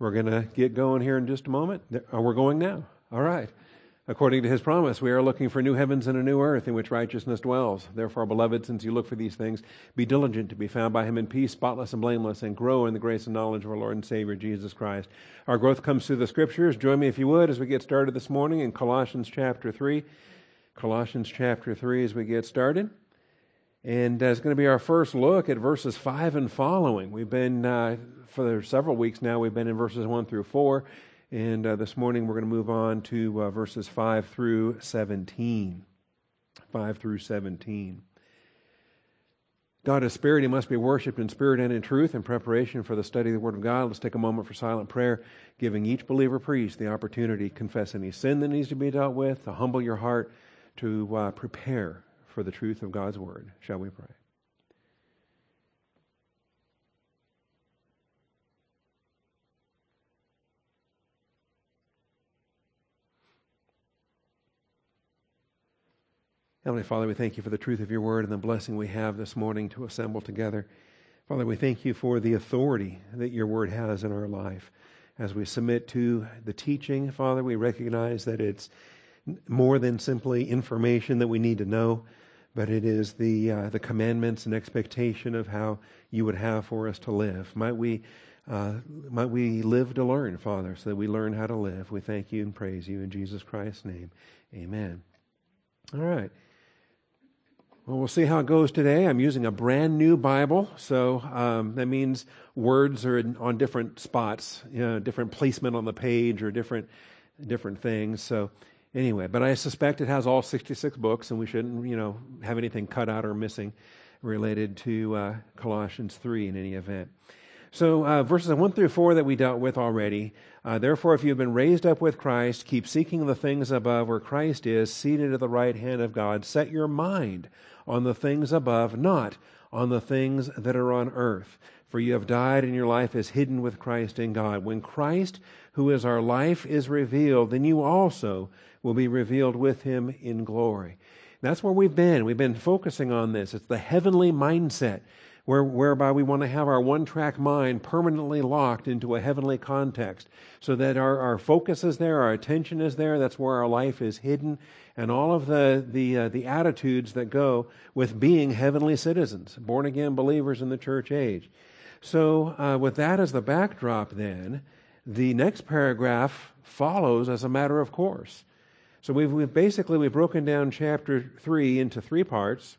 We're going to get going here in just a moment. We're going now. All right. According to his promise, we are looking for new heavens and a new earth in which righteousness dwells. Therefore, beloved, since you look for these things, be diligent to be found by him in peace, spotless and blameless, and grow in the grace and knowledge of our Lord and Savior, Jesus Christ. Our growth comes through the Scriptures. Join me, if you would, as we get started this morning in Colossians chapter 3. Colossians chapter 3 as we get started. And it's going to be our first look at verses 5 and following. We've been, for several weeks now, we've been in verses 1 through 4. And this morning we're going to move on to verses 5 through 17. 5 through 17. God is spirit. He must be worshipped in spirit and in truth. In preparation for the study of the Word of God, let's take a moment for silent prayer, giving each believer priest the opportunity to confess any sin that needs to be dealt with, to humble your heart, to prepare for the truth of God's Word. Shall we pray? Heavenly Father, we thank you for the truth of your Word and the blessing we have this morning to assemble together. Father, we thank you for the authority that your Word has in our life. As we submit to the teaching, Father, we recognize that it's more than simply information that we need to know, but it is the commandments and expectation of how you would have for us to live. Might we live to learn, Father, so that we learn how to live. We thank you and praise you in Jesus Christ's name. Amen. All right. Well, we'll see how it goes today. I'm using a brand new Bible, so that means words are on different spots, different placement on the page or different things. So anyway, but I suspect it has all 66 books, and we shouldn't, have anything cut out or missing related to Colossians 3 in any event. So verses 1 through 4 that we dealt with already. Therefore, if you have been raised up with Christ, keep seeking the things above where Christ is, seated at the right hand of God. Set your mind on the things above, not on the things that are on earth. For you have died, and your life is hidden with Christ in God. When Christ, who is our life, is revealed, then you also will be revealed with him in glory. That's where we've been. We've been focusing on this. It's the heavenly mindset, whereby we want to have our one-track mind permanently locked into a heavenly context so that our focus is there, our attention is there, that's where our life is hidden, and all of the attitudes that go with being heavenly citizens, born-again believers in the church age. So with that as the backdrop then, the next paragraph follows as a matter of course. So we've broken down chapter 3 into 3 parts.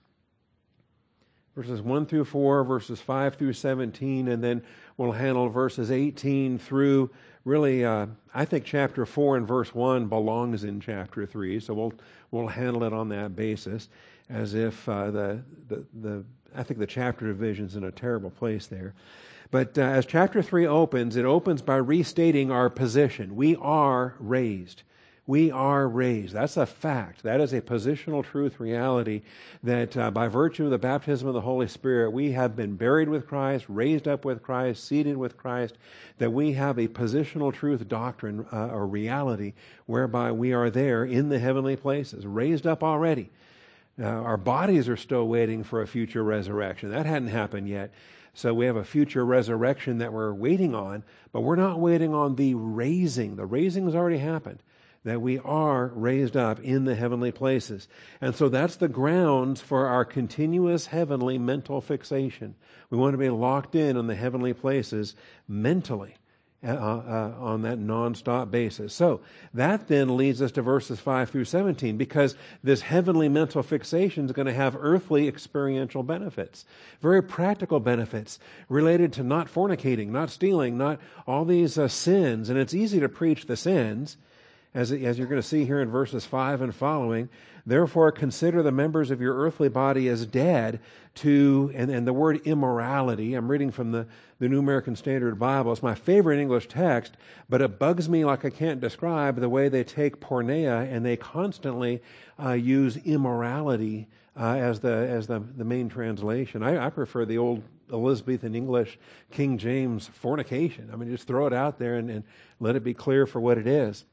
Verses 1 through 4, verses 5 through 17, and then we'll handle verses 18 through, really, I think chapter 4 and verse 1 belongs in chapter 3, so we'll handle it on that basis, as if I think the chapter division's in a terrible place there. But as chapter 3 opens, it opens by restating our position. We are raised. We are raised. That's a fact. That is a positional truth reality that by virtue of the baptism of the Holy Spirit, we have been buried with Christ, raised up with Christ, seated with Christ, that we have a positional truth doctrine or reality whereby we are there in the heavenly places, raised up already. Our bodies are still waiting for a future resurrection. That hadn't happened yet. So we have a future resurrection that we're waiting on, but we're not waiting on the raising. The raising has already happened. That we are raised up in the heavenly places. And so that's the grounds for our continuous heavenly mental fixation. We want to be locked in on the heavenly places mentally on that nonstop basis. So that then leads us to verses 5 through 17, because this heavenly mental fixation is going to have earthly experiential benefits, very practical benefits related to not fornicating, not stealing, not all these sins. And it's easy to preach the sins, as you're going to see here in verses 5 and following. Therefore, consider the members of your earthly body as dead to, and the word immorality, I'm reading from the New American Standard Bible. It's my favorite English text, but it bugs me like I can't describe the way they take porneia and they constantly use immorality as the main translation. I prefer the old Elizabethan English King James fornication. I mean, just throw it out there and let it be clear for what it is.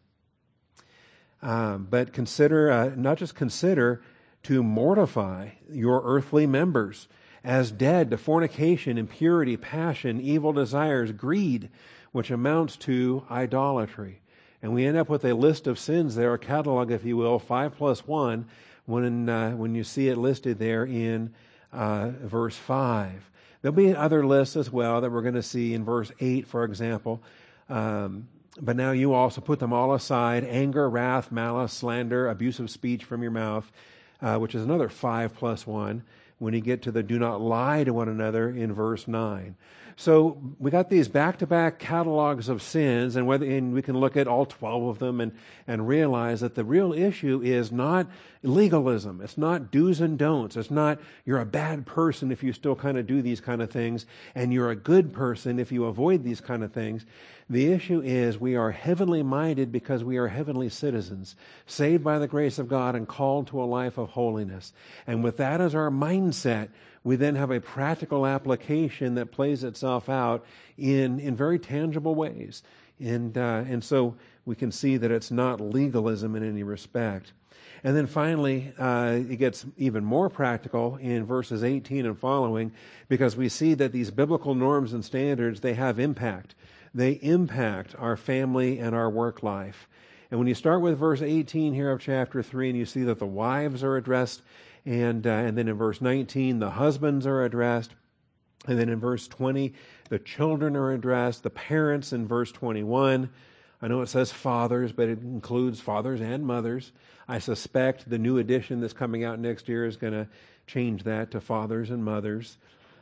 But consider, not just consider, to mortify your earthly members as dead to fornication, impurity, passion, evil desires, greed, which amounts to idolatry. And we end up with a list of sins there, a catalog, if you will, 5 plus 1, when you see it listed there in verse 5. There'll be other lists as well that we're going to see in verse 8, for example. But now you also put them all aside: anger, wrath, malice, slander, abusive speech from your mouth, which is another 5 plus 1, when you get to the do not lie to one another in verse 9. So we got these back-to-back catalogs of sins, and we can look at all 12 of them and realize that the real issue is not legalism. It's not do's and don'ts. It's not you're a bad person if you still kind of do these kind of things, and you're a good person if you avoid these kind of things. The issue is we are heavenly minded because we are heavenly citizens, saved by the grace of God and called to a life of holiness. And with that as our mindset, we then have a practical application that plays itself out in very tangible ways. And so we can see that it's not legalism in any respect. And then finally, it gets even more practical in verses 18 and following, because we see that these biblical norms and standards, they have impact. They impact our family and our work life. And when you start with verse 18 here of chapter 3, and you see that the wives are addressed, and then in verse 19, the husbands are addressed, and then in verse 20, the children are addressed, the parents in verse 21. I know it says fathers, but it includes fathers and mothers. I suspect the new edition that's coming out next year is going to change that to fathers and mothers.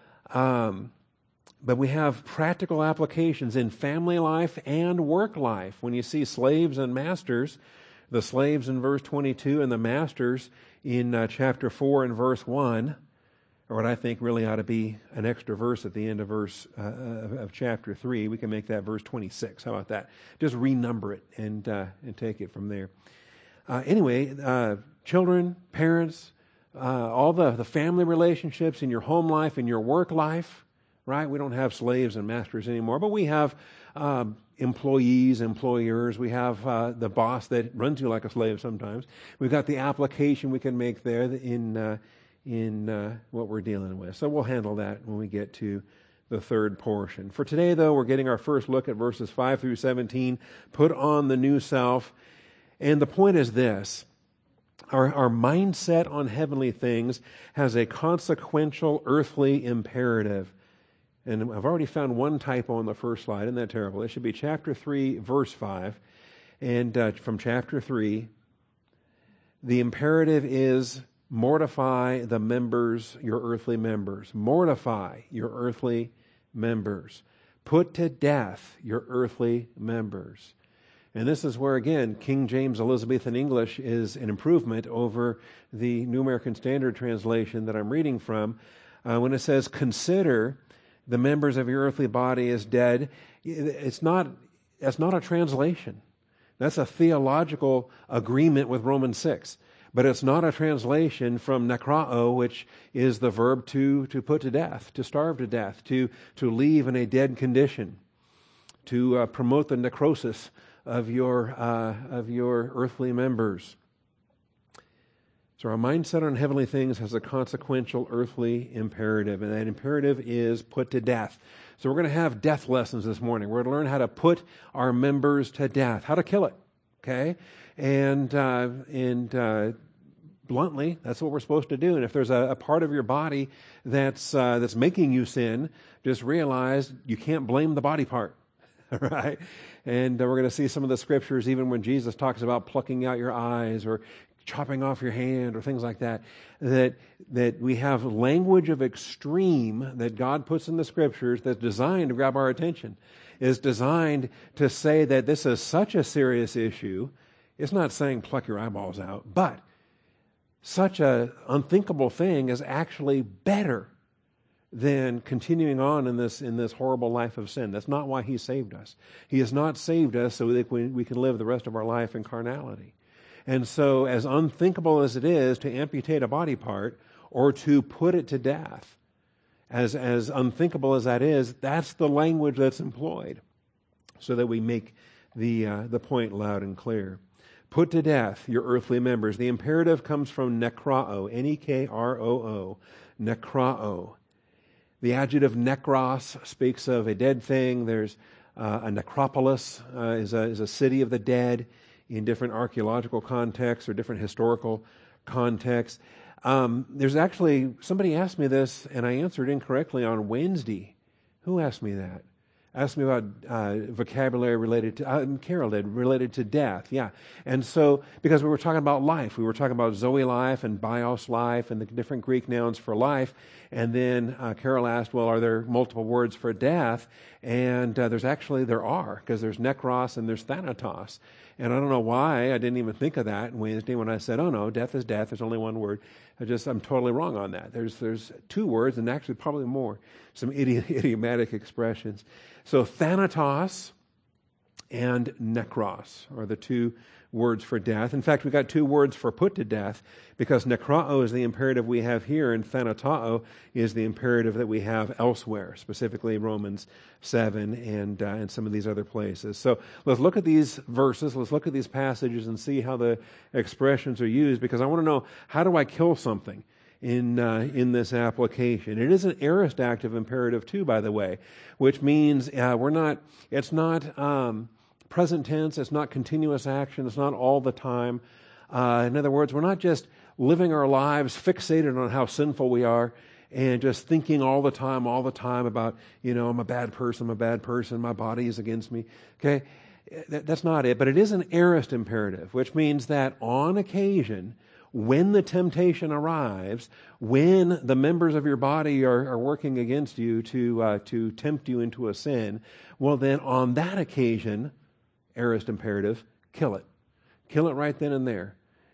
But we have practical applications in family life and work life. When you see slaves and masters, the slaves in verse 22 and the masters in chapter 4 and verse 1, or what I think really ought to be an extra verse at the end of of chapter 3. We can make that verse 26. How about that? Just renumber it and take it from there. Anyway, children, parents, all the family relationships in your home life, in your work life, right? We don't have slaves and masters anymore, but we have employees, employers. We have the boss that runs you like a slave sometimes. We've got the application we can make there in what we're dealing with. So we'll handle that when we get to the third portion. For today, though, we're getting our first look at verses 5 through 17. Put on the new self. And the point is this: our mindset on heavenly things has a consequential earthly imperative. And I've already found one typo on the first slide. Isn't that terrible? It should be chapter 3, verse 5. And from chapter 3, the imperative is mortify the members, your earthly members. Mortify your earthly members. Put to death your earthly members. And this is where, again, King James Elizabethan English is an improvement over the New American Standard Translation that I'm reading from. When it says, consider the members of your earthly body as dead, that's not a translation. That's a theological agreement with Romans 6. But it's not a translation from nekrao, which is the verb to put to death, to starve to death, to leave in a dead condition, to promote the necrosis of your earthly members. So our mindset on heavenly things has a consequential earthly imperative, and that imperative is put to death. So we're going to have death lessons this morning. We're going to learn how to put our members to death, how to kill it, okay? And bluntly, that's what we're supposed to do. And if there's a part of your body that's making you sin, just realize you can't blame the body part, right? And we're going to see some of the scriptures, even when Jesus talks about plucking out your eyes or chopping off your hand or things like that, that we have language of extreme that God puts in the scriptures that's designed to grab our attention, is designed to say that this is such a serious issue. It's not saying pluck your eyeballs out, but such an unthinkable thing is actually better than continuing on in this horrible life of sin. That's not why He saved us. He has not saved us so that we can live the rest of our life in carnality. And so, as unthinkable as it is to amputate a body part or to put it to death, as unthinkable as that is, that's the language that's employed so that we make the point loud and clear. Put to death your earthly members. The imperative comes from nekrao, N-E-K-R-O-O, nekrao. The adjective nekros speaks of a dead thing. There's A necropolis is a city of the dead in different archaeological contexts or different historical contexts. There's actually, somebody asked me this, and I answered incorrectly on Wednesday. Who asked me that? Asked me about vocabulary related to, Carol did, related to death, yeah. And so, because we were talking about life, we were talking about Zoe life and bios life and the different Greek nouns for life, and then Carol asked, well, are there multiple words for death? And there are, because there's nekros and there's thanatos. And I don't know why I didn't even think of that Wednesday when I said, oh no, death is death, there's only one word. I'm totally wrong on that. There's two words, and actually probably more, some idiomatic expressions. So thanatos and nekros are the two words for death. In fact, we've got two words for put to death, because nekrao is the imperative we have here, and thanatao is the imperative that we have elsewhere, specifically Romans 7 and some of these other places. So let's look at these verses, let's look at these passages and see how the expressions are used, because I want to know, how do I kill something in this application? It is an aorist active imperative too, by the way, which means it's not present tense, it's not continuous action, it's not all the time. In other words, we're not just living our lives fixated on how sinful we are and just thinking all the time about, I'm a bad person, my body is against me. Okay? That's not it, but it is an aorist imperative, which means that on occasion, when the temptation arrives, when the members of your body are working against you to tempt you into a sin, well then on that occasion, aorist imperative, kill it. Kill it right then and there.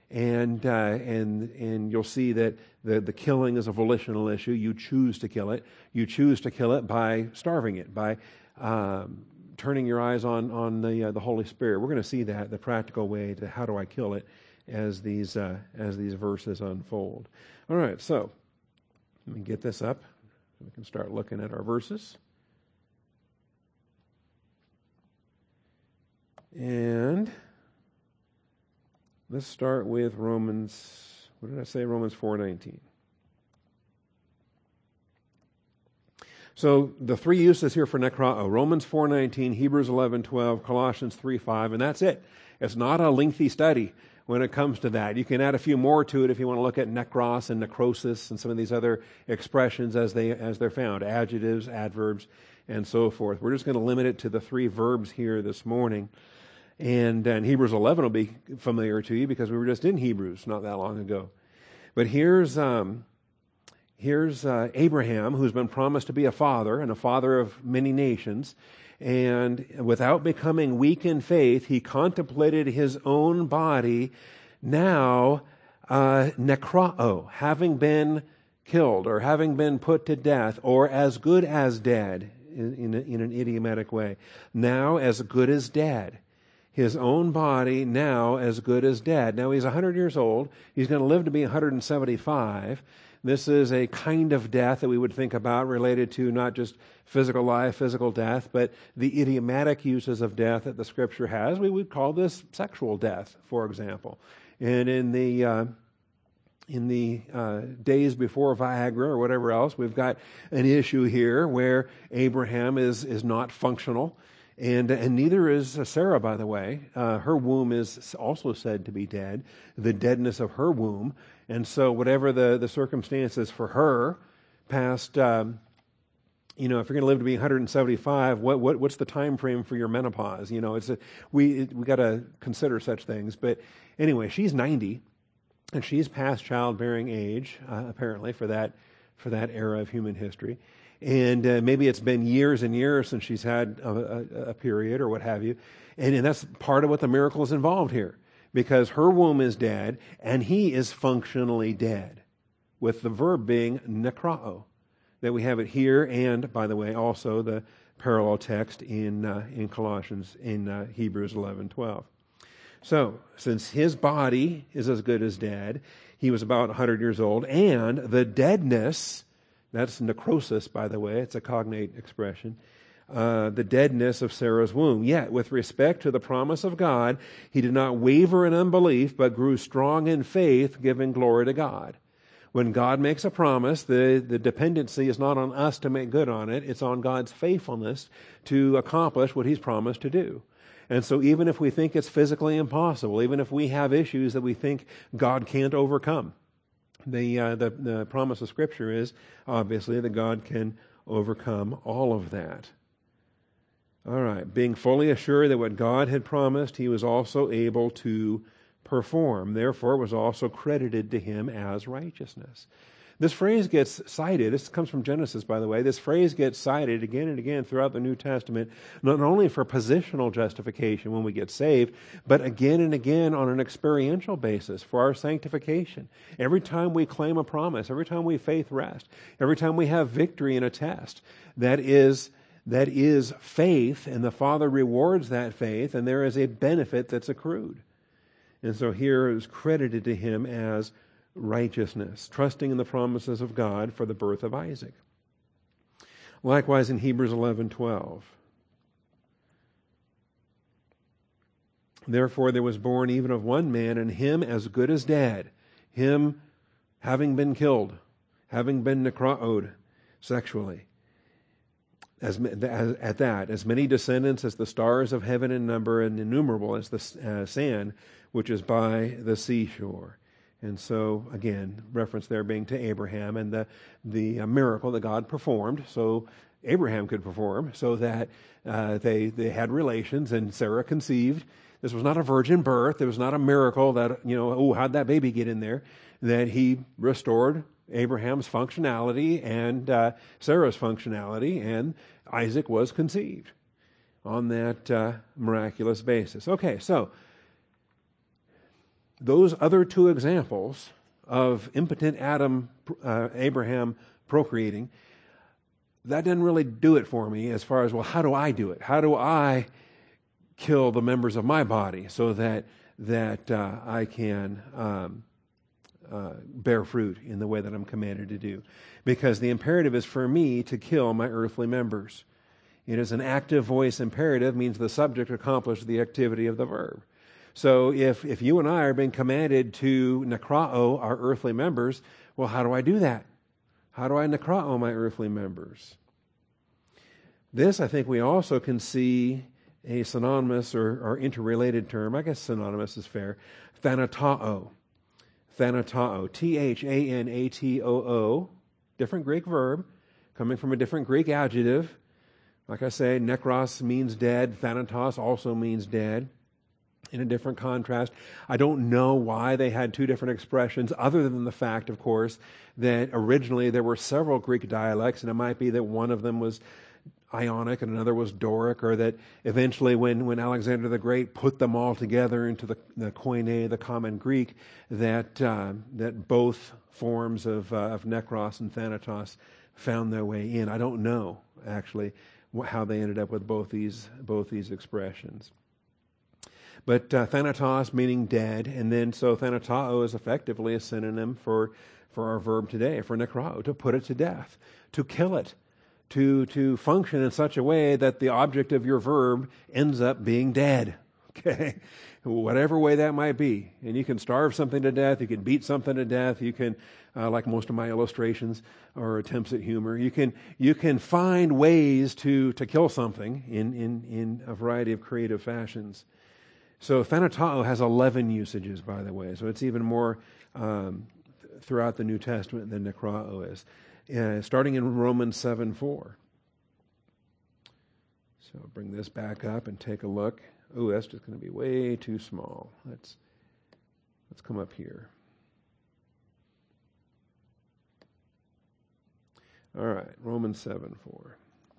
And you'll see that the killing is a volitional issue. You choose to kill it. You choose to kill it by starving it, by turning your eyes on the Holy Spirit. We're going to see that, the practical way to how do I kill it, as these verses unfold. All right, so let me get this up. We can start looking at our verses. And let's start with Romans 4:19. So the three uses here for nekrao: Romans 4:19, Hebrews 11:12, Colossians 3:5, and that's it. It's not a lengthy study when it comes to that. You can add a few more to it if you want to look at nekros and necrosis and some of these other expressions as they're found, adjectives, adverbs, and so forth. We're just going to limit it to the three verbs here this morning. And Hebrews 11 will be familiar to you because we were just in Hebrews not that long ago. But here's Abraham, who's been promised to be a father, and a father of many nations. And without becoming weak in faith, he contemplated his own body, now nekrao, having been killed or having been put to death, or as good as dead, in an idiomatic way. Now as good as dead. His own body now as good as dead. Now he's 100 years old. He's going to live to be 175. This is a kind of death that we would think about related to not just physical life, physical death, but the idiomatic uses of death that the Scripture has. We would call this sexual death, for example. And in the days before Viagra or whatever else, we've got an issue here where Abraham is not functional. And neither is Sarah, by the way. Her womb is also said to be dead, the deadness of her womb. And so whatever the circumstances for her, past, if you're going to live to be 175, what's the time frame for your menopause? We got to consider such things. But anyway, she's 90, and she's past childbearing age, apparently, for that era of human history. And maybe it's been years and years since she's had a period or what have you. And that's part of what the miracle is involved here. Because her womb is dead, and he is functionally dead. With the verb being nekrao. That we have it here, and, by the way, also the parallel text in Colossians, in Hebrews 11:12. So, since his body is as good as dead, he was about 100 years old, and the deadness, that's necrosis, by the way, it's a cognate expression, the deadness of Sarah's womb. Yet, with respect to the promise of God, he did not waver in unbelief, but grew strong in faith, giving glory to God. When God makes a promise, the dependency is not on us to make good on it. It's on God's faithfulness to accomplish what He's promised to do. And so even if we think it's physically impossible, even if we have issues that we think God can't overcome, the promise of Scripture is obviously that God can overcome all of that. All right, being fully assured that what God had promised, He was also able to perform. Therefore, it was also credited to Him as righteousness. This phrase gets cited. This comes from Genesis, by the way. This phrase gets cited again and again throughout the New Testament, not only for positional justification when we get saved, but again and again on an experiential basis for our sanctification. Every time we claim a promise, every time we faith rest, every time we have victory in a test, that is faith, and the Father rewards that faith, and there is a benefit that's accrued. And so here is credited to Him as righteousness, trusting in the promises of God for the birth of Isaac. Likewise in Hebrews 11:12. Therefore there was born even of one man, and him as good as dead, him having been killed, having been necroed sexually. As many descendants as the stars of heaven in number, and innumerable as the sand which is by the seashore. And so, again, reference there being to Abraham and the miracle that God performed, so Abraham could perform, so that they had relations and Sarah conceived. This was not a virgin birth. It was not a miracle that, how'd that baby get in there? That He restored Abraham's functionality and Sarah's functionality, and Isaac was conceived on that miraculous basis. Okay, so those other two examples of impotent Abraham procreating, that didn't really do it for me as far as, well, how do I do it? How do I kill the members of my body so that I can bear fruit in the way that I'm commanded to do? Because the imperative is for me to kill my earthly members. It is an active voice imperative, means the subject accomplished the activity of the verb. So if you and I are being commanded to necrao our earthly members, well, how do I do that? How do I necrao my earthly members? This, I think, we also can see a synonymous or interrelated term. I guess synonymous is fair. Thanatao. Thanatao. Thanatoo. Different Greek verb, coming from a different Greek adjective. Like I say, nekros means dead. Thanatos also means dead. In a different contrast. I don't know why they had two different expressions, other than the fact, of course, that originally there were several Greek dialects, and it might be that one of them was Ionic and another was Doric, or that eventually when Alexander the Great put them all together into the Koine, the common Greek, that both forms of nekros and thanatos found their way in. I don't know, actually, how they ended up with both these expressions. But thanatos meaning dead, and then so thanatao is effectively a synonym for our verb today, for necrao, to put it to death, to kill it, to function in such a way that the object of your verb ends up being dead. Okay? Whatever way that might be. And you can starve something to death, you can beat something to death, you can, like most of my illustrations or attempts at humor, you can find ways to kill something in a variety of creative fashions. So thanatao has 11 usages, by the way, so it's even more throughout the New Testament than necrao is. Starting in Romans 7:4. So I'll bring this back up and take a look. Oh, that's just going to be way too small. Let's come up here. All right, Romans 7:4.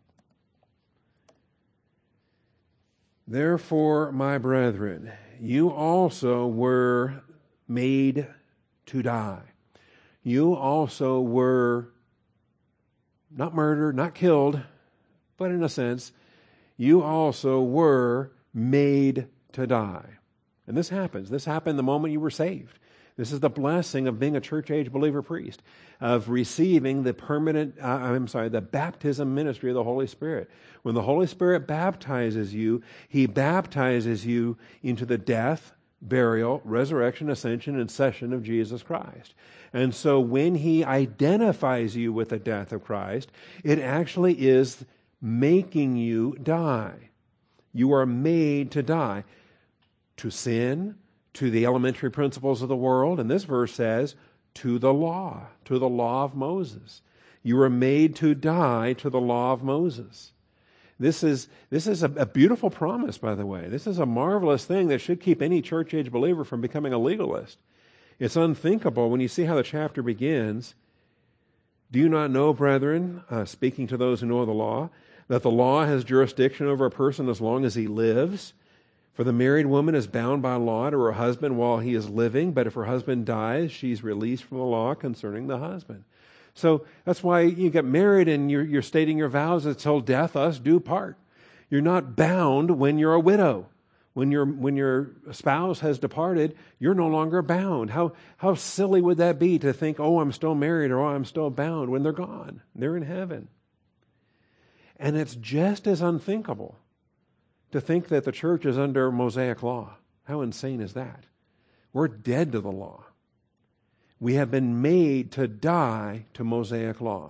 Therefore, my brethren, you also were made to die. You also were not murdered, not killed, but in a sense, you also were made to die. And this happens. This happened the moment you were saved. This is the blessing of being a church-age believer priest, of receiving the the baptism ministry of the Holy Spirit. When the Holy Spirit baptizes you, He baptizes you into the death, burial, resurrection, ascension, and session of Jesus Christ. And so when he identifies you with the death of Christ, it actually is making you die. You are made to die. To sin, to the elementary principles of the world, and this verse says, to the law of Moses. You are made to die to the law of Moses. This is a beautiful promise, by the way. This is a marvelous thing that should keep any church age believer from becoming a legalist. It's unthinkable when you see how the chapter begins. Do you not know, brethren, speaking to those who know the law, that the law has jurisdiction over a person as long as he lives? For the married woman is bound by law to her husband while he is living, but if her husband dies, she's released from the law concerning the husband. So that's why you get married and you're stating your vows until death us do part. You're not bound when you're a widow. When your spouse has departed, you're no longer bound. How silly would that be to think, oh, I'm still married or oh, I'm still bound when they're gone. They're in heaven. And it's just as unthinkable to think that the church is under Mosaic law. How insane is that? We're dead to the law. We have been made to die to Mosaic law.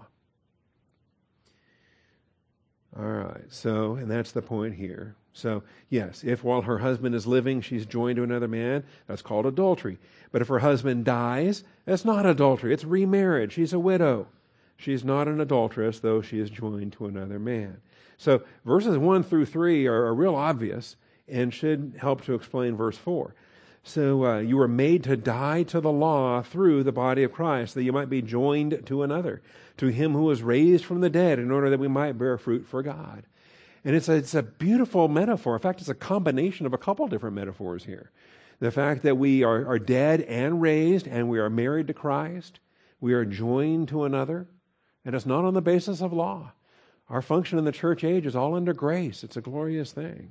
All right, and that's the point here. So, yes, if while her husband is living, she's joined to another man, that's called adultery. But if her husband dies, that's not adultery. It's remarriage. She's a widow. She's not an adulteress, though she is joined to another man. So, verses 1 through 3 are real obvious and should help to explain verse 4. So, you were made to die to the law through the body of Christ, that you might be joined to another, to him who was raised from the dead, in order that we might bear fruit for God. And it's a beautiful metaphor. In fact, it's a combination of a couple different metaphors here. The fact that we are dead and raised, and we are married to Christ. We are joined to another. And it's not on the basis of law. Our function in the church age is all under grace. It's a glorious thing.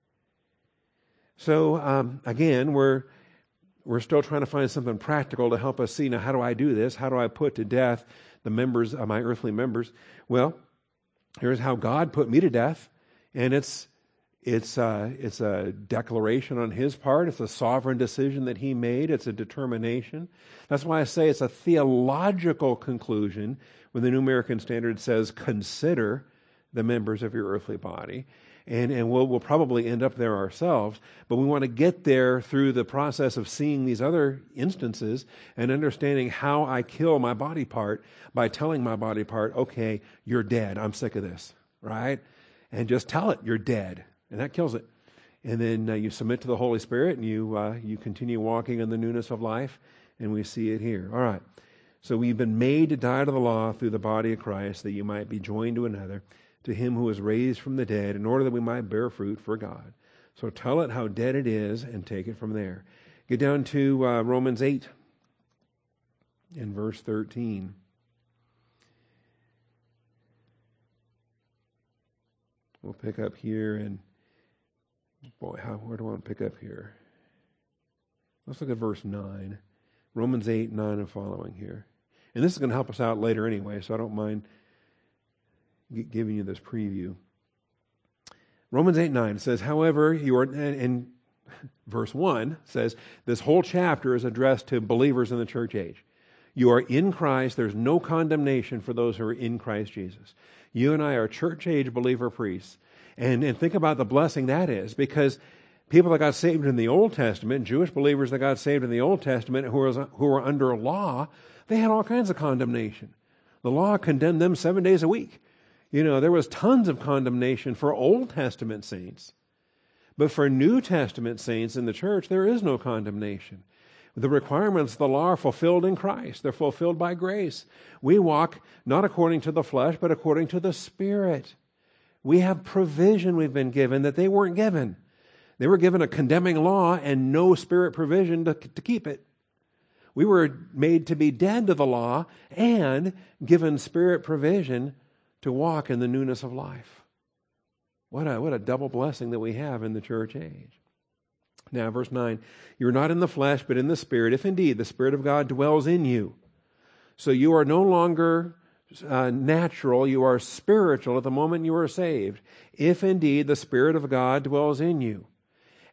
So, again, we're still trying to find something practical to help us see, now, how do I do this? How do I put to death the members of my earthly members? Well, here's how God put me to death. And it's a declaration on his part. It's a sovereign decision that he made. It's a determination. That's why I say it's a theological conclusion when the New American Standard says, consider the members of your earthly body. And we'll probably end up there ourselves, but we want to get there through the process of seeing these other instances and understanding how I kill my body part by telling my body part, okay, you're dead. I'm sick of this, right? And just tell it you're dead, and that kills it. And then you submit to the Holy Spirit, and you continue walking in the newness of life, and we see it here. All right. So we've been made to die to the law through the body of Christ, that you might be joined to another, to him who was raised from the dead, in order that we might bear fruit for God. So tell it how dead it is, and take it from there. Get down to Romans 8 in verse 13. We'll pick up here, and boy, where do I want to pick up here? Let's look at verse 9. Romans 8, 9 and following here. And this is going to help us out later anyway, so I don't mind giving you this preview. Romans 8, 9 says, however, you are, and verse 1 says, this whole chapter is addressed to believers in the church age. You are in Christ. There's no condemnation for those who are in Christ Jesus. You and I are church age believer priests. And think about the blessing that is, because people that got saved in the Old Testament, Jewish believers that got saved in the Old Testament who were under law, they had all kinds of condemnation. The law condemned them 7 days a week. You know, there was tons of condemnation for Old Testament saints. But for New Testament saints in the church, there is no condemnation. The requirements of the law are fulfilled in Christ. They're fulfilled by grace. We walk not according to the flesh, but according to the Spirit. We have provision we've been given that they weren't given. They were given a condemning law and no Spirit provision to keep it. We were made to be dead to the law and given Spirit provision to walk in the newness of life. What a double blessing that we have in the church age. Now, verse 9, you're not in the flesh, but in the Spirit, if indeed the Spirit of God dwells in you. So you are no longer natural, you are spiritual at the moment you are saved, if indeed the Spirit of God dwells in you.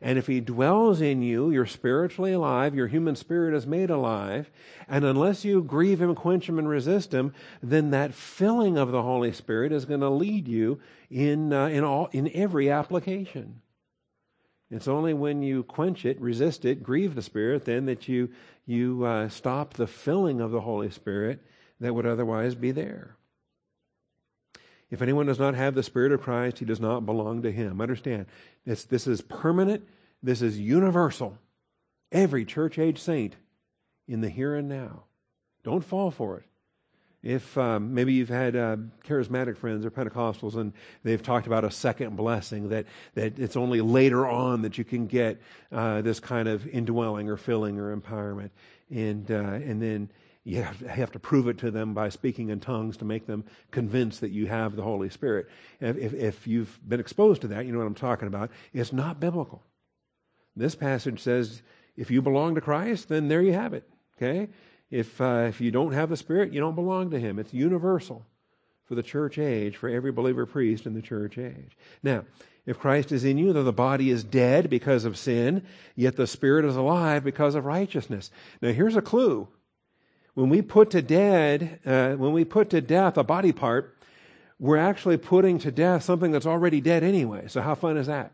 And if He dwells in you, you're spiritually alive, your human spirit is made alive, and unless you grieve Him, quench Him, and resist Him, then that filling of the Holy Spirit is going to lead you in every application. It's only when you quench it, resist it, grieve the Spirit, then that you stop the filling of the Holy Spirit that would otherwise be there. If anyone does not have the Spirit of Christ, he does not belong to Him. Understand, this is permanent, this is universal. Every church-age saint in the here and now. Don't fall for it. If maybe you've had charismatic friends or Pentecostals and they've talked about a second blessing, that it's only later on that you can get this kind of indwelling or filling or empowerment. And then you have to prove it to them by speaking in tongues to make them convinced that you have the Holy Spirit. If you've been exposed to that, you know what I'm talking about. It's not biblical. This passage says, if you belong to Christ, then there you have it. Okay? If you don't have the Spirit, you don't belong to Him. It's universal for the church age, for every believer priest in the church age. Now, if Christ is in you, though the body is dead because of sin, yet the Spirit is alive because of righteousness. Now, here's a clue. When we put to death a body part, we're actually putting to death something that's already dead anyway. So how fun is that?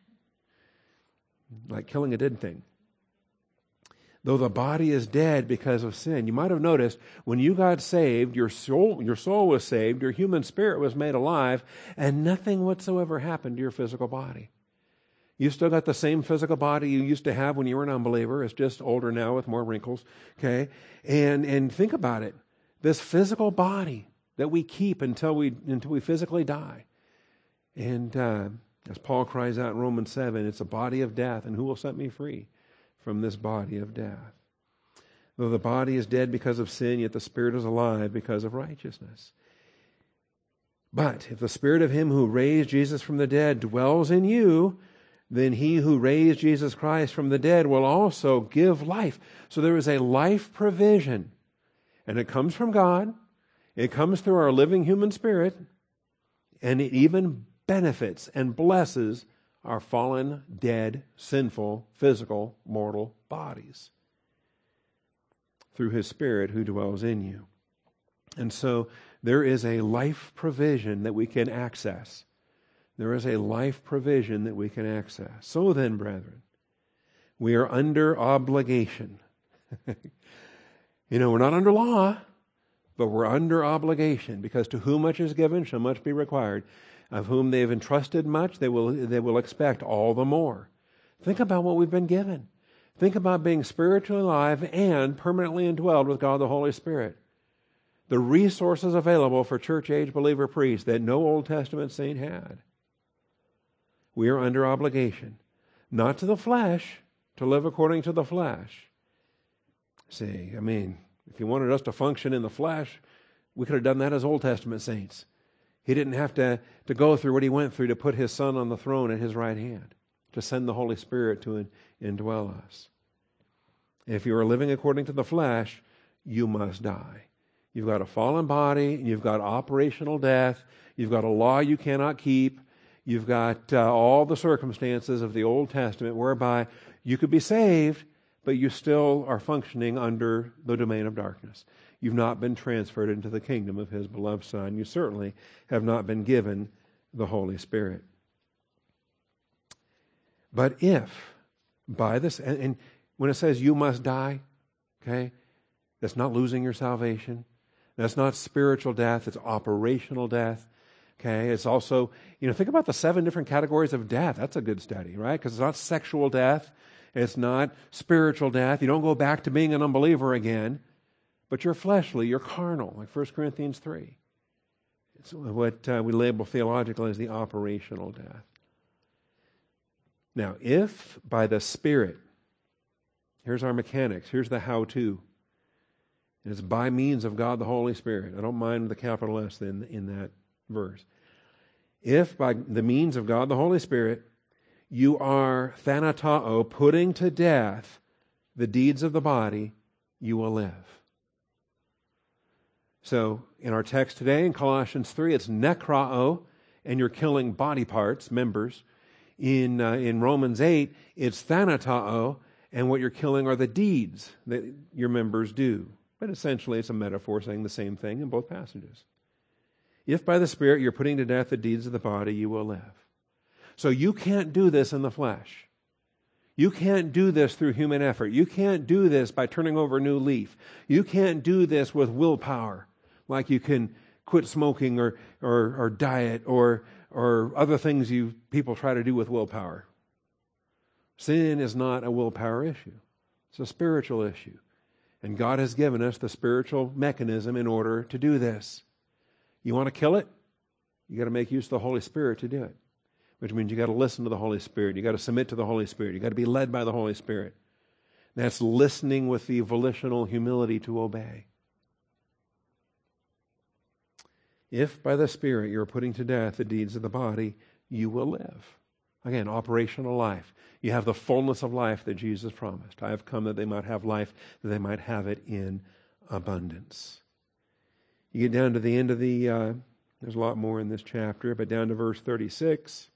Like killing a dead thing. Though the body is dead because of sin. You might have noticed when you got saved, your soul was saved, your human spirit was made alive, and nothing whatsoever happened to your physical body. You still got the same physical body you used to have when you were an unbeliever. It's just older now with more wrinkles. Okay? And think about it. This physical body that we keep until we physically die. And as Paul cries out in Romans 7, it's a body of death, and who will set me free from this body of death? Though the body is dead because of sin, yet the Spirit is alive because of righteousness. But if the Spirit of Him who raised Jesus from the dead dwells in you, then He who raised Jesus Christ from the dead will also give life. So there is a life provision. And it comes from God. It comes through our living human spirit. And it even benefits and blesses our fallen, dead, sinful, physical, mortal bodies through His Spirit who dwells in you. And so there is a life provision that we can access. There is a life provision that we can access. So then, brethren, we are under obligation. We're not under law, but we're under obligation, because to whom much is given shall much be required. Of whom they have entrusted much, they will expect all the more. Think about what we've been given. Think about being spiritually alive and permanently indwelled with God the Holy Spirit. The resources available for church-age believer priests that no Old Testament saint had. We are under obligation, not to the flesh, to live according to the flesh. See, if He wanted us to function in the flesh, we could have done that as Old Testament saints. He didn't have to go through what He went through to put His Son on the throne at His right hand, to send the Holy Spirit to indwell us. If you are living according to the flesh, you must die. You've got a fallen body, and you've got operational death, you've got a law you cannot keep, you've got all the circumstances of the Old Testament whereby you could be saved, but you still are functioning under the domain of darkness. You've not been transferred into the kingdom of His beloved Son. You certainly have not been given the Holy Spirit. But if by this, and when it says you must die, okay, that's not losing your salvation. That's not spiritual death. It's operational death. Okay, it's also, think about the 7 different categories of death. That's a good study, right? Because it's not sexual death. It's not spiritual death. You don't go back to being an unbeliever again. But you're fleshly, you're carnal, like 1 Corinthians 3. It's what we label theologically as the operational death. Now, if by the Spirit, here's our mechanics, here's the how-to. And it's by means of God the Holy Spirit. I don't mind the capital S in that verse. If by the means of God the Holy Spirit, you are thanatao, putting to death the deeds of the body, you will live. So in our text today, in Colossians 3, it's nekrao, and you're killing body parts, members. In Romans 8, it's thanatao, and what you're killing are the deeds that your members do. But essentially, it's a metaphor saying the same thing in both passages. If by the Spirit you're putting to death the deeds of the body, you will live. So you can't do this in the flesh. You can't do this through human effort. You can't do this by turning over a new leaf. You can't do this with willpower, like you can quit smoking or diet or other things people try to do with willpower. Sin is not a willpower issue. It's a spiritual issue. And God has given us the spiritual mechanism in order to do this. You want to kill it? You got to make use of the Holy Spirit to do it. Which means you got to listen to the Holy Spirit. You got to submit to the Holy Spirit. You got to be led by the Holy Spirit. That's listening with the volitional humility to obey. If by the Spirit you're putting to death the deeds of the body, you will live. Again, operational life. You have the fullness of life that Jesus promised. I have come that they might have life, that they might have it in abundance. You get down to the end of there's a lot more in this chapter, but down to verse 36.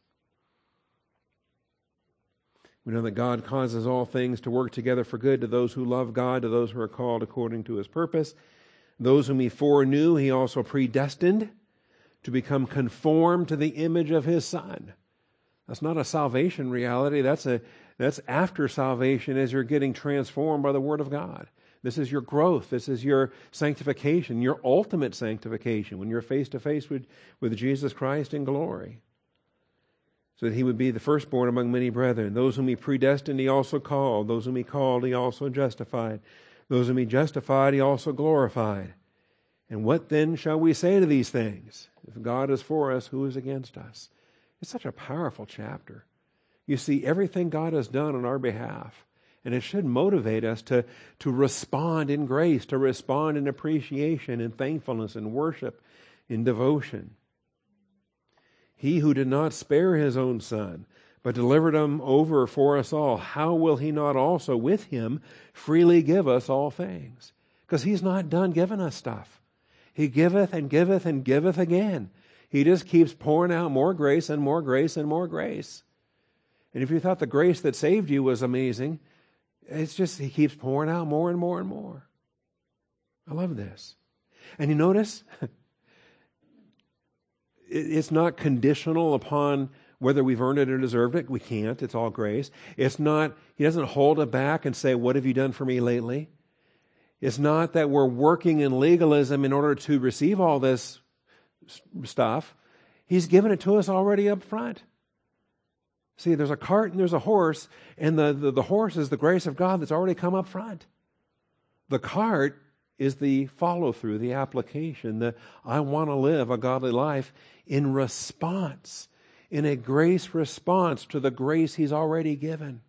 We know that God causes all things to work together for good to those who love God, to those who are called according to His purpose. Those whom He foreknew, He also predestined to become conformed to the image of His Son. That's not a salvation reality. That's after salvation as you're getting transformed by the Word of God. This is your growth. This is your sanctification, your ultimate sanctification when you're face to face with Jesus Christ in glory. So that He would be the firstborn among many brethren. Those whom He predestined, He also called. Those whom He called, He also justified. Those whom He justified, He also glorified. And what then shall we say to these things? If God is for us, who is against us? It's such a powerful chapter. You see everything God has done on our behalf. And it should motivate us to respond in grace, to respond in appreciation, in thankfulness, in worship, in devotion. He who did not spare His own Son, but delivered Him over for us all, how will He not also with Him freely give us all things? Because He's not done giving us stuff. He giveth and giveth and giveth again. He just keeps pouring out more grace and more grace and more grace. And if you thought the grace that saved you was amazing, it's just He keeps pouring out more and more and more. I love this. And you notice, it's not conditional upon whether we've earned it or deserved it. We can't. It's all grace. It's not, He doesn't hold it back and say, what have you done for me lately? It's not that we're working in legalism in order to receive all this stuff. He's given it to us already up front. See, there's a cart and there's a horse, and the horse is the grace of God that's already come up front. The cart is the follow-through, the application, I want to live a godly life in response, in a grace response to the grace He's already given.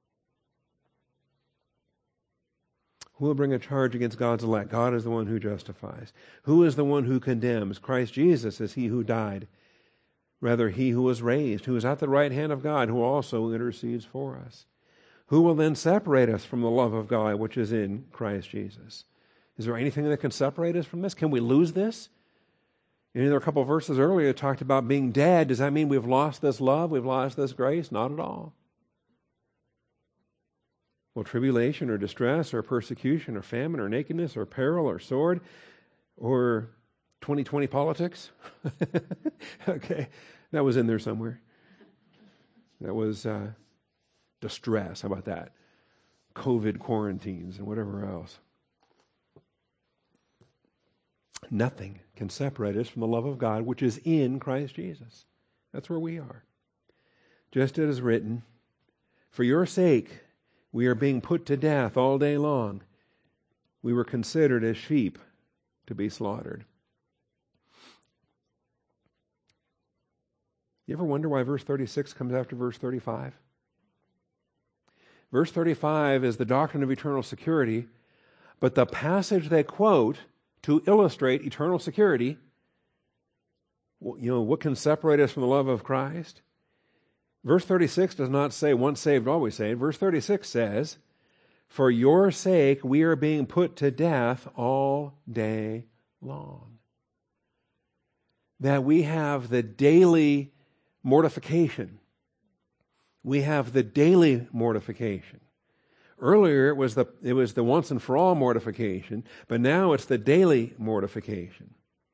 Who will bring a charge against God's elect? God is the one who justifies. Who is the one who condemns? Christ Jesus is He who died. Rather, He who was raised, who is at the right hand of God, who also intercedes for us. Who will then separate us from the love of God which is in Christ Jesus? Is there anything that can separate us from this? Can we lose this? You know, there are a couple of verses earlier that talked about being dead. Does that mean we've lost this love? We've lost this grace? Not at all. Well, tribulation or distress or persecution or famine or nakedness or peril or sword or 2020 politics. Okay, that was in there somewhere. That was distress. How about that? COVID quarantines and whatever else. Nothing can separate us from the love of God which is in Christ Jesus. That's where we are. Just as it is written, for your sake we are being put to death all day long. We were considered as sheep to be slaughtered. You ever wonder why verse 36 comes after verse 35? Verse 35 is the doctrine of eternal security, but the passage they quote to illustrate eternal security, you know, what can separate us from the love of Christ? Verse 36 does not say once saved, always saved. Verse 36 says, for your sake we are being put to death all day long. That we have the daily mortification we have the daily mortification. Earlier, it was the once and for all mortification, but now it's the daily mortification.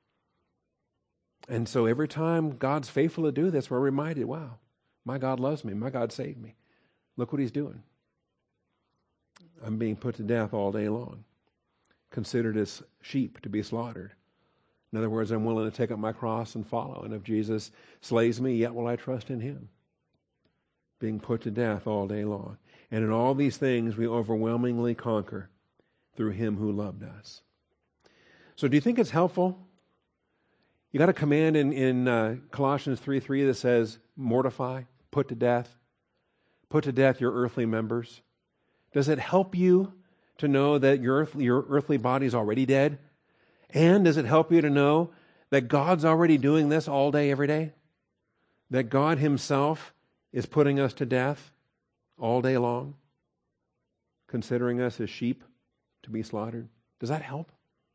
And so every time God's faithful to do this, we're reminded, wow, my God loves me. My God saved me. Look what He's doing. I'm being put to death all day long, considered as sheep to be slaughtered. In other words, I'm willing to take up my cross and follow. And if Jesus slays me, yet will I trust in Him. Being put to death all day long. And in all these things, we overwhelmingly conquer through Him who loved us. So do you think it's helpful? You got a command in Colossians 3:3 that says, mortify, put to death. Put to death your earthly members. Does it help you to know that your earthly body is already dead? And does it help you to know that God's already doing this all day, every day? That God Himself is putting us to death all day long, considering us as sheep to be slaughtered? Does that help?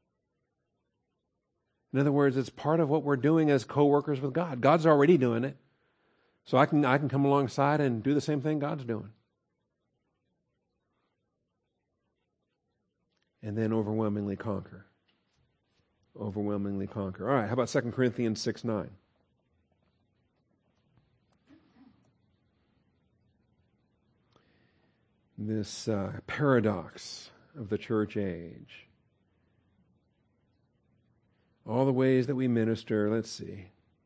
In other words, it's part of what we're doing as co-workers with God. God's already doing it. So I can come alongside and do the same thing God's doing. And then overwhelmingly conquer. Overwhelmingly conquer. All right, how about 2 Corinthians 6:9? This paradox of the church age. All the ways that we minister, let's see.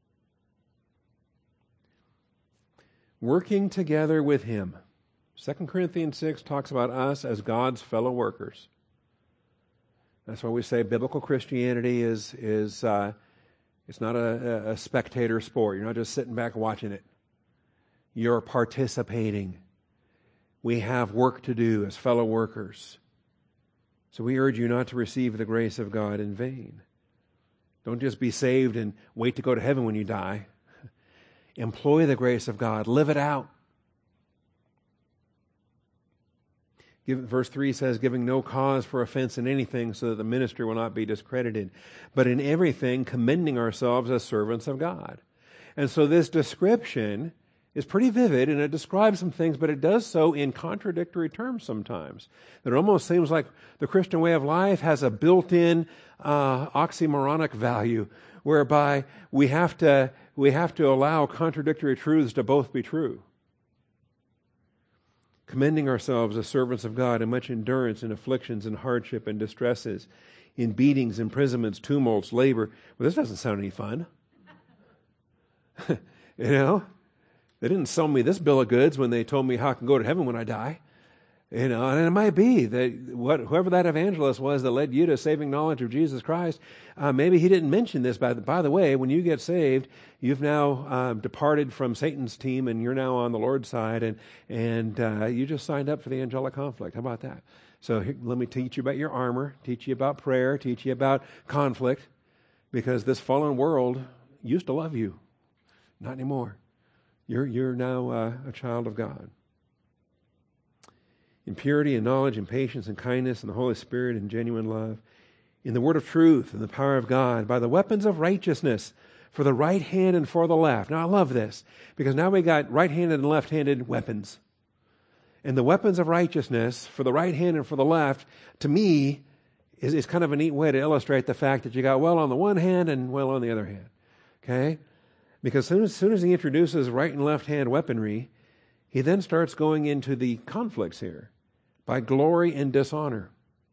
Working together with Him. 2 Corinthians 6 talks about us as God's fellow workers. That's why we say biblical Christianity is it's not a spectator sport. You're not just sitting back watching it. You're participating. We have work to do as fellow workers. So we urge you not to receive the grace of God in vain. Don't just be saved and wait to go to heaven when you die. Employ the grace of God. Live it out. Verse 3 says, giving no cause for offense in anything so that the ministry will not be discredited, but in everything commending ourselves as servants of God. And so this description is pretty vivid, and it describes some things, but it does so in contradictory terms sometimes. It almost seems like the Christian way of life has a built-in oxymoronic value, whereby we have to allow contradictory truths to both be true. Commending ourselves as servants of God in much endurance in afflictions and hardship and distresses, in beatings, imprisonments, tumults, labor. Well, this doesn't sound any fun. You know? They didn't sell me this bill of goods when they told me how I can go to heaven when I die. You know, and it might be that whoever that evangelist was that led you to saving knowledge of Jesus Christ, maybe he didn't mention this. By the way, when you get saved, you've now departed from Satan's team and you're now on the Lord's side, and you just signed up for the angelic conflict. How about that? So here, let me teach you about your armor, teach you about prayer, teach you about conflict, because this fallen world used to love you. Not anymore. You're now a child of God. In purity and knowledge and patience and kindness and the Holy Spirit and genuine love, in the word of truth and the power of God, by the weapons of righteousness, for the right hand and for the left. Now I love this, because now we got right-handed and left-handed weapons. And the weapons of righteousness for the right hand and for the left, to me, is kind of a neat way to illustrate the fact that you got well on the one hand and well on the other hand. Okay? Because as soon as he introduces right and left hand weaponry, he then starts going into the conflicts here by glory and dishonor.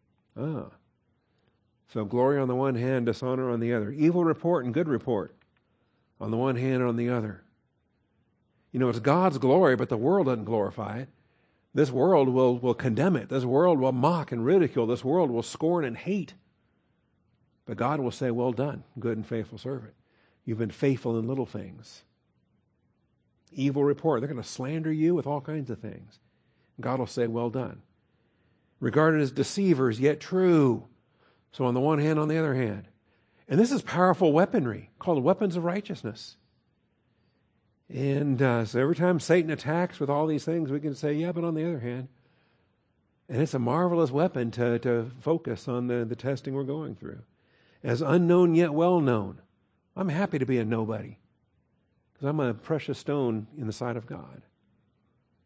So glory on the one hand, dishonor on the other. Evil report and good report on the one hand and on the other. You know, it's God's glory, but the world doesn't glorify it. This world will condemn it. This world will mock and ridicule. This world will scorn and hate. But God will say, well done, good and faithful servant. You've been faithful in little things. Evil report. They're going to slander you with all kinds of things. God will say, well done. Regarded as deceivers, yet true. So on the one hand, on the other hand. And this is powerful weaponry called weapons of righteousness. And so every time Satan attacks with all these things, we can say, yeah, but on the other hand. And it's a marvelous weapon to focus on the testing we're going through. As unknown yet well known. I'm happy to be a nobody. Because I'm a precious stone in the sight of God.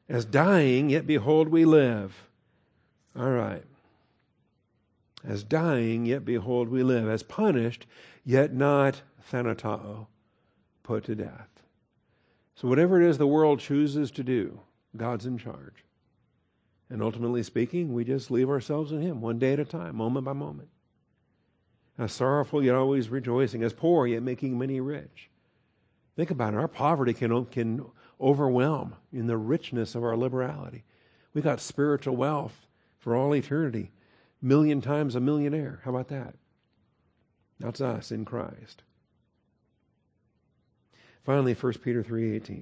As dying, yet behold we live. All right. As dying, yet behold we live. As punished, yet not thanatao, put to death. So whatever it is the world chooses to do, God's in charge. And ultimately speaking, we just leave ourselves in Him, one day at a time, moment by moment. As sorrowful, yet always rejoicing. As poor, yet making many rich. Think about it. Our poverty can overwhelm in the richness of our liberality. We got spiritual wealth for all eternity. 1,000,000 times a millionaire. How about that? That's us in Christ. Finally, 1 Peter 3:18.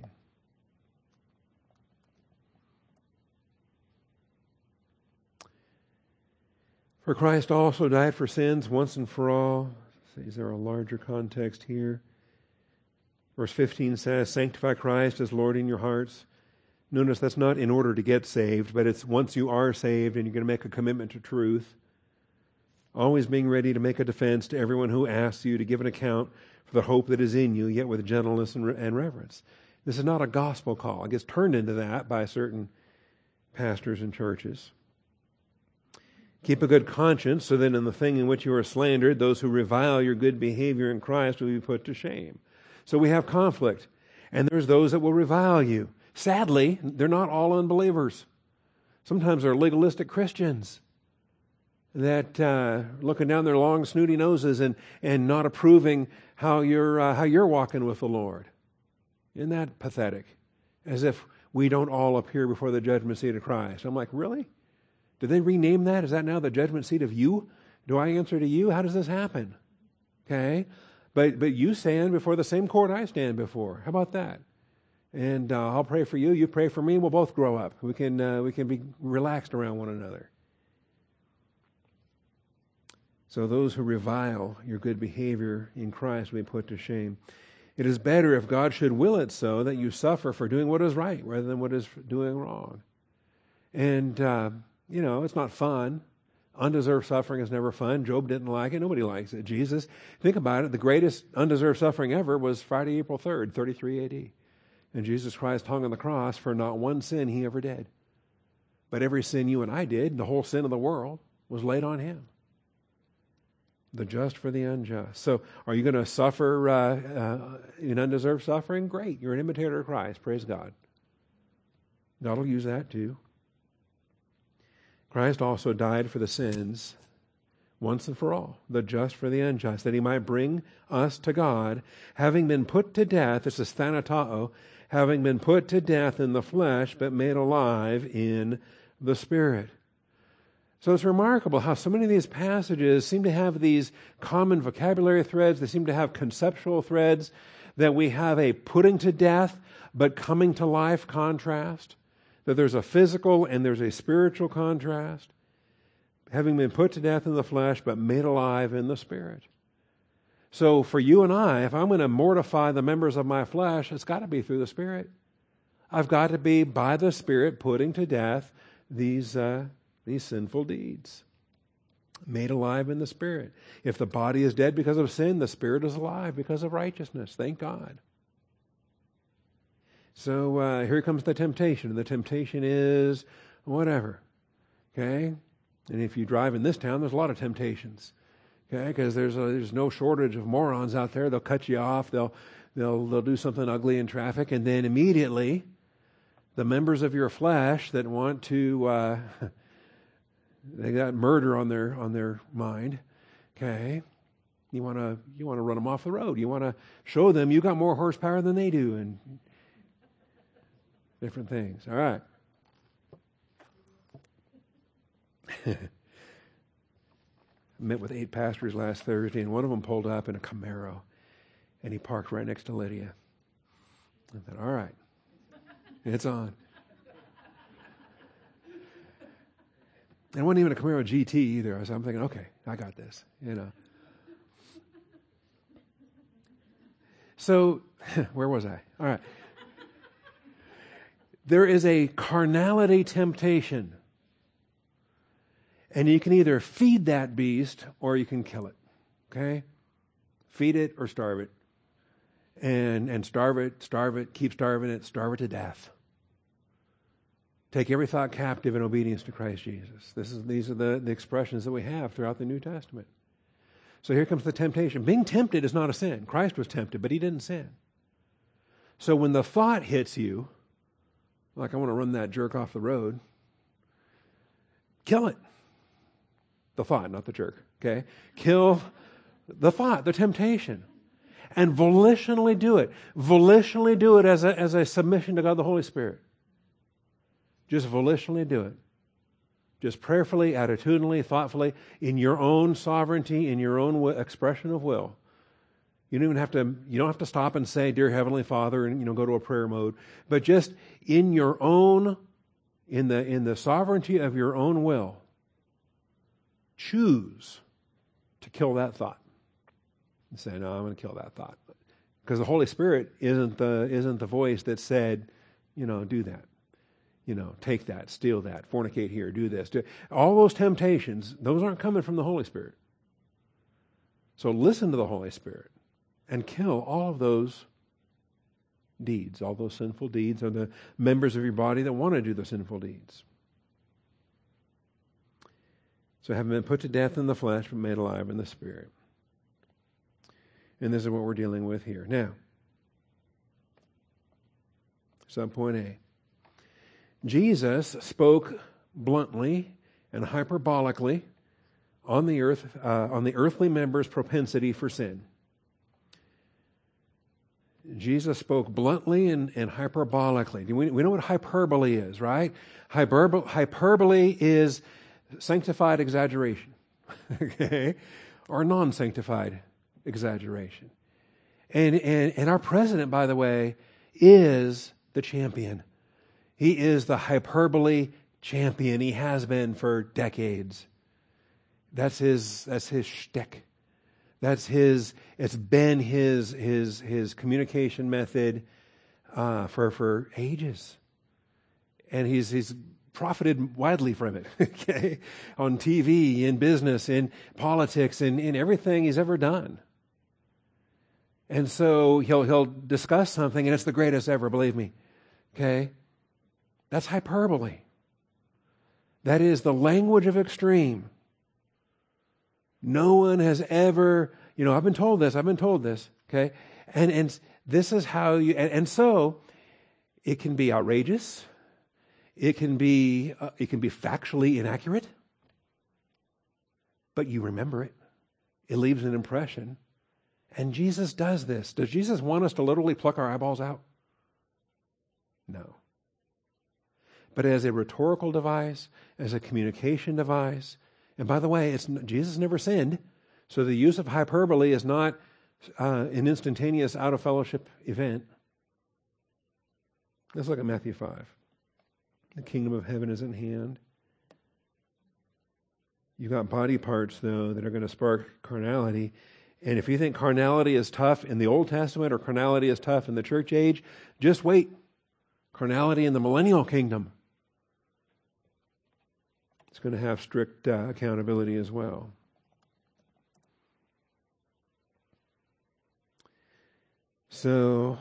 For Christ also died for sins once and for all. Is there a larger context here? Verse 15 says, sanctify Christ as Lord in your hearts. Notice that's not in order to get saved, but it's once you are saved and you're going to make a commitment to truth. Always being ready to make a defense to everyone who asks you to give an account for the hope that is in you, yet with gentleness and reverence. This is not a gospel call. It gets turned into that by certain pastors and churches. Keep a good conscience, so that in the thing in which you are slandered, those who revile your good behavior in Christ will be put to shame. So we have conflict, and there's those that will revile you. Sadly, they're not all unbelievers. Sometimes they're legalistic Christians that looking down their long, snooty noses and not approving how you're walking with the Lord. Isn't that pathetic? As if we don't all appear before the judgment seat of Christ. I'm like, really? Did they rename that? Is that now the judgment seat of you? Do I answer to you? How does this happen? Okay? But you stand before the same court I stand before. How about that? And I'll pray for you. You pray for me. We'll both grow up. We can be relaxed around one another. So those who revile your good behavior in Christ will be put to shame. It is better, if God should will it so, that you suffer for doing what is right rather than what is doing wrong. And it's not fun. Undeserved suffering is never fun. Job didn't like it. Nobody likes it. Jesus, think about it. The greatest undeserved suffering ever was Friday, April 3rd, 33 AD. And Jesus Christ hung on the cross for not one sin He ever did. But every sin you and I did, the whole sin of the world, was laid on Him. The just for the unjust. So are you going to suffer in undeserved suffering? Great. You're an imitator of Christ. Praise God. God will use that too. Christ also died for the sins once and for all, the just for the unjust, that He might bring us to God, having been put to death, this is thanatao, having been put to death in the flesh, but made alive in the Spirit. So it's remarkable how so many of these passages seem to have these common vocabulary threads. They seem to have conceptual threads, that we have a putting to death but coming to life contrast, that there's a physical and there's a spiritual contrast, having been put to death in the flesh but made alive in the Spirit. So for you and I, if I'm going to mortify the members of my flesh, it's got to be through the Spirit. I've got to be, by the Spirit, putting to death these sinful deeds. Made alive in the Spirit. If the body is dead because of sin, the Spirit is alive because of righteousness. Thank God. So here comes the temptation. The temptation is whatever. Okay? And if you drive in this town, there's a lot of temptations. Okay? Because there's no shortage of morons out there. They'll cut you off. They'll do something ugly in traffic, and then immediately the members of your flesh that want to they got murder on their mind. Okay? You want to run them off the road. You want to show them you got more horsepower than they do, and different things. All right. Met with 8 pastors last Thursday, and one of them pulled up in a Camaro, and he parked right next to Lydia. I thought, all right, it's on. And it wasn't even a Camaro GT either. I'm thinking, okay, I got this, So, where was I? All right. There is a carnality temptation. And you can either feed that beast or you can kill it. Okay? Feed it or starve it. And starve it, keep starving it, starve it to death. Take every thought captive in obedience to Christ Jesus. These are the expressions that we have throughout the New Testament. So here comes the temptation. Being tempted is not a sin. Christ was tempted, but he didn't sin. So when the thought hits you, like I want to run that jerk off the road, kill it. The thought, not the jerk. Okay? Kill the thought, the temptation. And volitionally do it. Volitionally do it as a submission to God the Holy Spirit. Just volitionally do it. Just prayerfully, attitudinally, thoughtfully, in your own sovereignty, in your own expression of will. You don't have to stop and say, "Dear Heavenly Father," and go to a prayer mode. But just in your own, in the sovereignty of your own will, choose to kill that thought. And say, "No, I'm going to kill that thought," because the Holy Spirit isn't the voice that said, do that. Take that, steal that, fornicate here, do this. All those temptations, those aren't coming from the Holy Spirit. So listen to the Holy Spirit and kill all of those deeds, all those sinful deeds, or the members of your body that want to do the sinful deeds. So having been put to death in the flesh, but made alive in the Spirit. And this is what we're dealing with here. Now, subpoint A. Jesus spoke bluntly and hyperbolically on the earthly members' propensity for sin. Jesus spoke bluntly and hyperbolically. We know what hyperbole is, right? Hyperbole is sanctified exaggeration, okay, or non-sanctified exaggeration. And our president, by the way, is the champion. He is the hyperbole champion. He has been for decades. That's his shtick. It's been his communication method for ages. And he's profited widely from it, okay? On TV, in business, in politics, in everything he's ever done. And so he'll discuss something, and it's the greatest ever, believe me, okay? That's hyperbole. That is the language of extreme. No one has ever, I've been told this, okay? And this is how and so it can be outrageous. It can be factually inaccurate. But you remember it. It leaves an impression. And Jesus does this. Does Jesus want us to literally pluck our eyeballs out? No. But as a rhetorical device, as a communication device, and by the way, Jesus never sinned, so the use of hyperbole is not an instantaneous out-of-fellowship event. Let's look at Matthew 5. The kingdom of heaven is at hand. You've got body parts, though, that are going to spark carnality. And if you think carnality is tough in the Old Testament or carnality is tough in the church age, just wait. Carnality in the millennial kingdom, it's going to have strict accountability as well. So,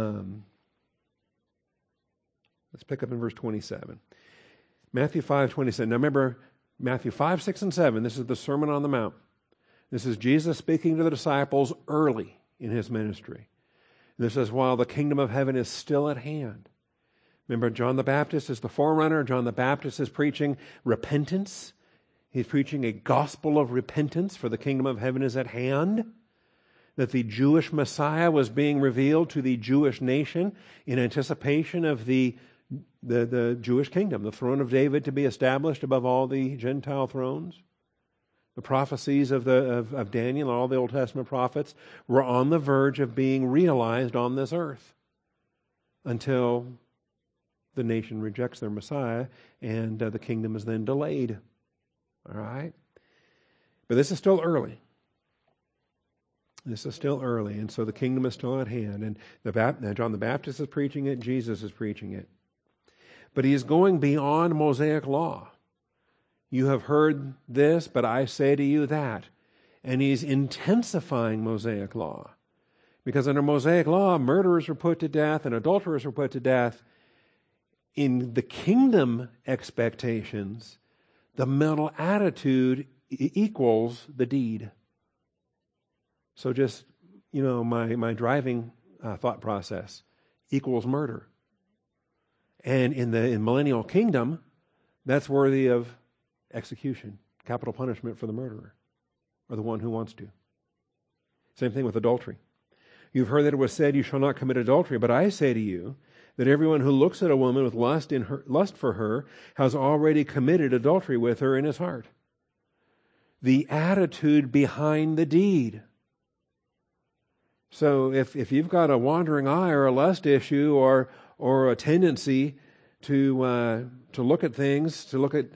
let's pick up in verse 27. Matthew 5:27. Now remember, Matthew 5, 6, and 7, this is the Sermon on the Mount. This is Jesus speaking to the disciples early in his ministry. This is while the kingdom of heaven is still at hand. Remember, John the Baptist is the forerunner. John the Baptist is preaching repentance. He's preaching a gospel of repentance, for the kingdom of heaven is at hand. That the Jewish Messiah was being revealed to the Jewish nation in anticipation of the Jewish kingdom, the throne of David to be established above all the Gentile thrones. The prophecies of Daniel and all the Old Testament prophets were on the verge of being realized on this earth until the nation rejects their Messiah and the kingdom is then delayed. All right? But this is still early. This is still early, and so the kingdom is still at hand. And John the Baptist is preaching it, Jesus is preaching it. But he is going beyond Mosaic law. You have heard this, but I say to you that. And he's intensifying Mosaic law. Because under Mosaic law, murderers were put to death and adulterers were put to death. in the kingdom expectations, the mental attitude equals the deed. So just, my driving thought process equals murder. And in the millennial kingdom, that's worthy of execution, capital punishment for the murderer, or the one who wants to. Same thing with adultery. You've heard that it was said, "You shall not commit adultery," but I say to you that everyone who looks at a woman with lust for her has already committed adultery with her in his heart. The attitude behind the deed. So if you've got a wandering eye or a lust issue or a tendency to look at things, to look at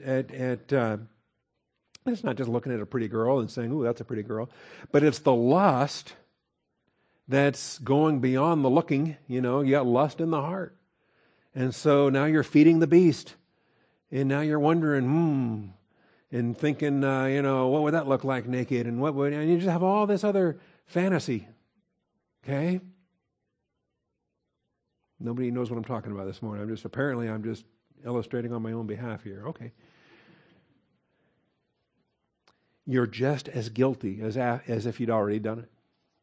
it's not just looking at a pretty girl and saying, "Ooh, that's a pretty girl," but it's the lust that's going beyond the looking. You got lust in the heart. And so now you're feeding the beast. And now you're wondering, and thinking, what would that look like naked? And and you just have all this other fantasy. Okay? Nobody knows what I'm talking about this morning. I'm just illustrating on my own behalf here. Okay. You're just as guilty as if you'd already done it.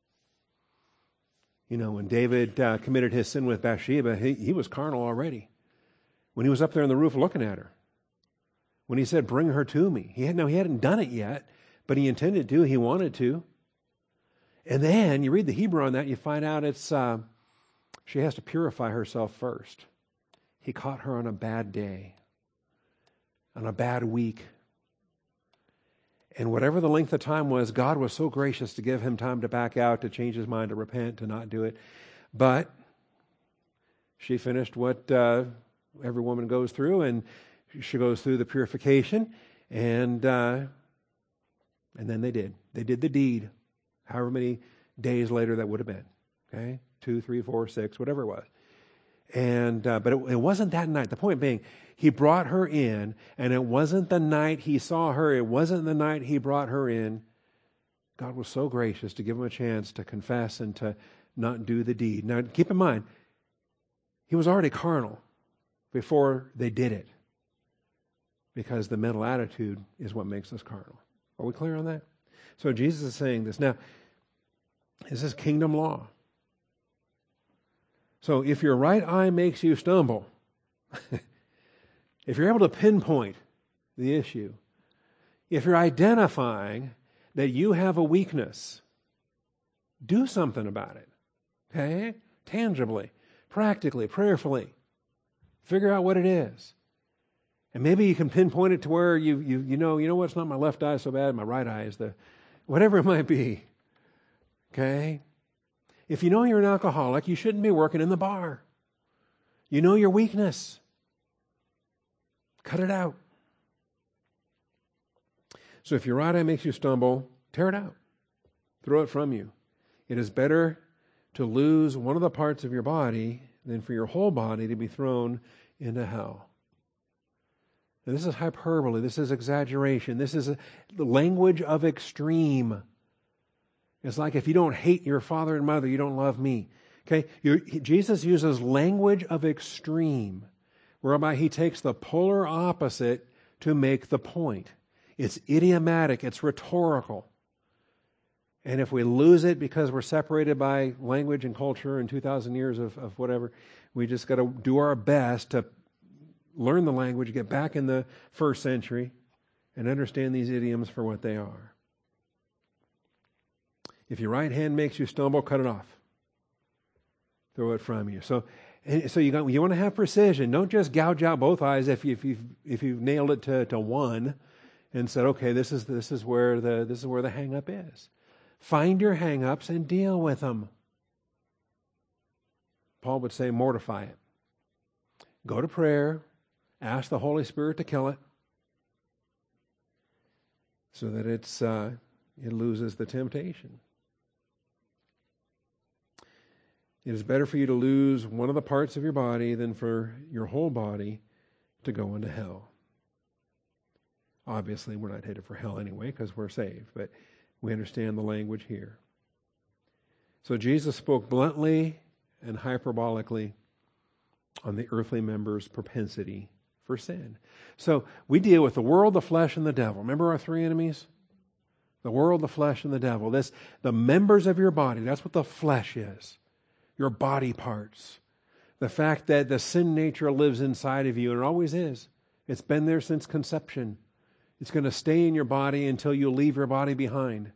When David committed his sin with Bathsheba, he was carnal already. When he was up there on the roof looking at her. When he said, "Bring her to me." He hadn't done it yet, but he intended to. He wanted to. And then you read the Hebrew on that, you find out it's she has to purify herself first. He caught her on a bad day, on a bad week. And whatever the length of time was, God was so gracious to give him time to back out, to change his mind, to repent, to not do it. But she finished what every woman goes through, and she goes through the purification, and then they did. They did the deed, however many days later that would have been. Okay? 2, 3, 4, 6, whatever it was. And but it wasn't that night. The point being, he brought her in, and it wasn't the night he saw her. It wasn't the night he brought her in. God was so gracious to give him a chance to confess and to not do the deed. Now, keep in mind, he was already carnal before they did it, because the mental attitude is what makes us carnal. Are we clear on that? So Jesus is saying this. Now, this is kingdom law. So if your right eye makes you stumble, if you're able to pinpoint the issue, if you're identifying that you have a weakness, do something about it. Okay? Tangibly, practically, prayerfully. Figure out what it is. And maybe you can pinpoint it to where you know what, it's not my left eye so bad, my right eye is whatever it might be. Okay? If you know you're an alcoholic, you shouldn't be working in the bar. You know your weakness. Cut it out. So if your right eye makes you stumble, tear it out. Throw it from you. It is better to lose one of the parts of your body than for your whole body to be thrown into hell. Now, this is hyperbole. This is exaggeration. This is the language of extreme. It's like, if you don't hate your father and mother, you don't love me. Okay? Jesus uses language of extreme, whereby he takes the polar opposite to make the point. It's idiomatic. It's rhetorical. And if we lose it because we're separated by language and culture and 2,000 years of whatever, we just got to do our best to learn the language, get back in the first century, and understand these idioms for what they are. If your right hand makes you stumble, cut it off. Throw it from you. So you want to have precision. Don't just gouge out both eyes if you've nailed it to one and said, okay, this is where the hang up is. Find your hang ups and deal with them. Paul would say, mortify it. Go to prayer. Ask the Holy Spirit to kill it, so that it loses the temptation. It is better for you to lose one of the parts of your body than for your whole body to go into hell. Obviously, we're not headed for hell anyway because we're saved, but we understand the language here. So Jesus spoke bluntly and hyperbolically on the earthly member's propensity for sin. So we deal with the world, the flesh, and the devil. Remember our three enemies? The world, the flesh, and the devil. The members of your body. That's what the flesh is. Your body parts. The fact that the sin nature lives inside of you, and it always is. It's been there since conception. It's going to stay in your body until you leave your body behind.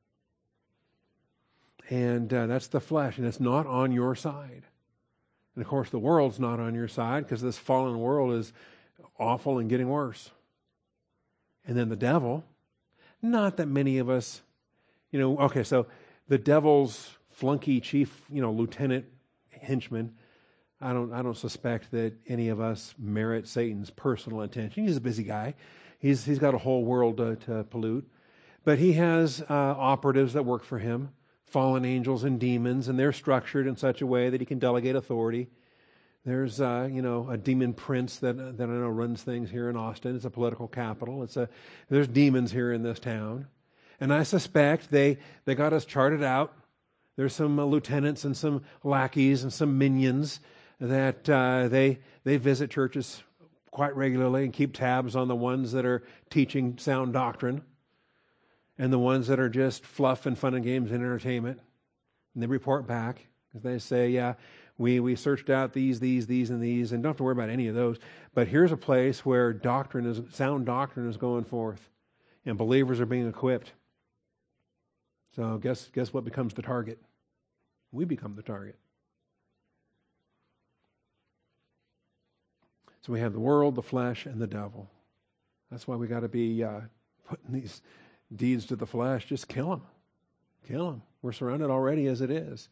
And that's the flesh, and it's not on your side. And of course, the world's not on your side because this fallen world is awful and getting worse. And then the devil, not that many of us, so the devil's flunky chief, lieutenant henchman, I don't suspect that any of us merit Satan's personal attention. He's a busy guy. He's got a whole world to pollute. But he has operatives that work for him, fallen angels and demons, and they're structured in such a way that he can delegate authority. There's a demon prince that I know runs things here in Austin. It's a political capital. There's demons here in this town. And I suspect they got us charted out. There's some lieutenants and some lackeys and some minions that they visit churches quite regularly and keep tabs on the ones that are teaching sound doctrine and the ones that are just fluff and fun and games and entertainment. And they report back. They say, yeah, we searched out these, and these, and don't have to worry about any of those. But here's a place where sound doctrine is going forth and believers are being equipped. So guess what becomes the target? We become the target. So we have the world, the flesh, and the devil. That's why we got to be putting these deeds to the flesh. Just kill them. Kill them. We're surrounded already as it is.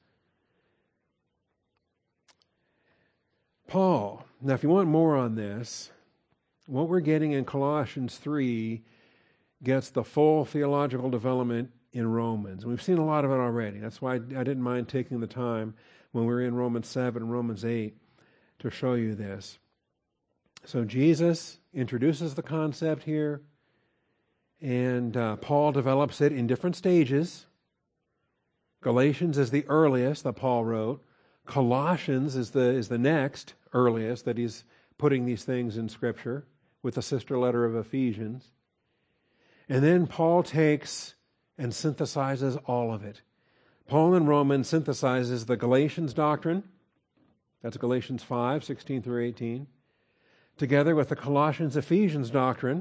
Paul. Now, if you want more on this, what we're getting in Colossians 3 gets the full theological development in Romans. We've seen a lot of it already. That's why I didn't mind taking the time when we were in Romans 7 and Romans 8 to show you this. So Jesus introduces the concept here, and Paul develops it in different stages. Galatians is the earliest that Paul wrote. Colossians is the next earliest that he's putting these things in Scripture with the sister letter of Ephesians. And then Paul takes and synthesizes all of it. Paul in Romans synthesizes the Galatians doctrine. That's Galatians 5, 16 through 18. Together with the Colossians-Ephesians doctrine.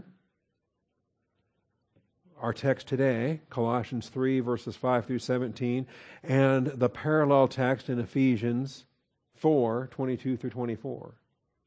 Our text today, Colossians 3, verses 5 through 17, and the parallel text in Ephesians 4, 22 through 24,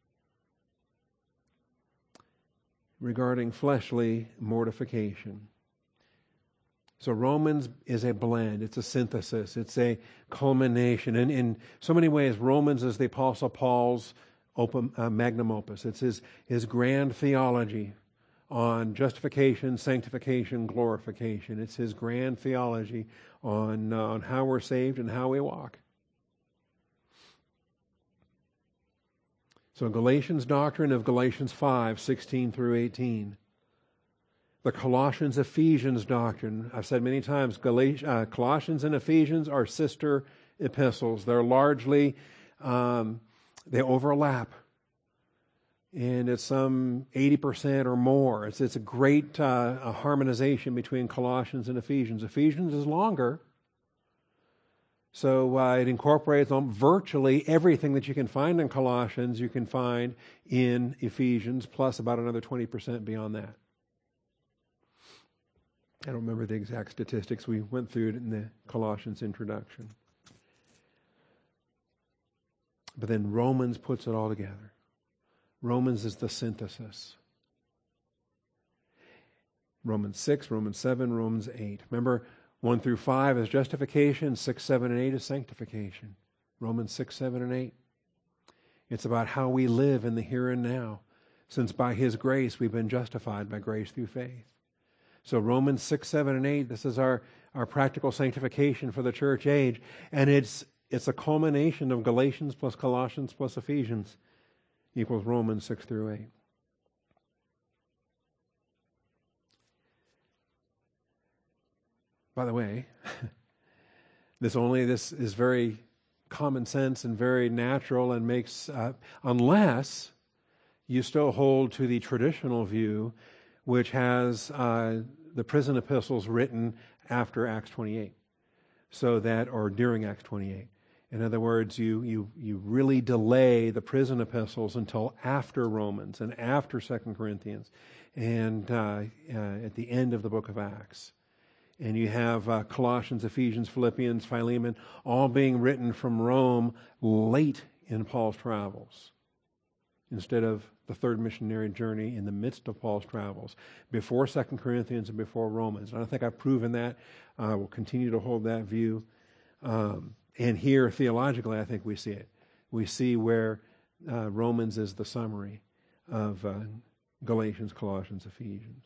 regarding fleshly mortification. So Romans is a blend. It's a synthesis. It's a culmination. And in so many ways, Romans is the Apostle Paul's magnum opus. It's his grand theology on justification, sanctification, glorification. It's his grand theology on how we're saved and how we walk. So Galatians doctrine of Galatians 5, 16 through 18. The Colossians-Ephesians doctrine. I've said many times, Colossians and Ephesians are sister epistles. They're largely, they overlap. And it's some 80% or more. It's a great harmonization between Colossians and Ephesians. Ephesians is longer, so it incorporates virtually everything that you can find in Colossians, you can find in Ephesians, plus about another 20% beyond that. I don't remember the exact statistics. We went through it in the Colossians introduction. But then Romans puts it all together. Romans is the synthesis. Romans 6, Romans 7, Romans 8. Remember, 1 through 5 is justification, 6, 7, and 8 is sanctification. Romans 6, 7, and 8. It's about how we live in the here and now, since by His grace we've been justified by grace through faith. So Romans 6, 7, and 8, this is our practical sanctification for the church age, and it's a culmination of Galatians plus Colossians plus Ephesians equals Romans 6 through 8. By the way, this is very common sense and very natural and makes, unless you still hold to the traditional view, which has the prison epistles written after Acts 28, so that, or during Acts 28. In other words, you really delay the prison epistles until after Romans and after 2 Corinthians and at the end of the book of Acts. And you have Colossians, Ephesians, Philippians, Philemon, all being written from Rome late in Paul's travels, instead of the third missionary journey in the midst of Paul's travels, before 2 Corinthians and before Romans. And I think I've proven that. I will continue to hold that view. And here, theologically, I think we see it. We see where Romans is the summary of Galatians, Colossians, Ephesians.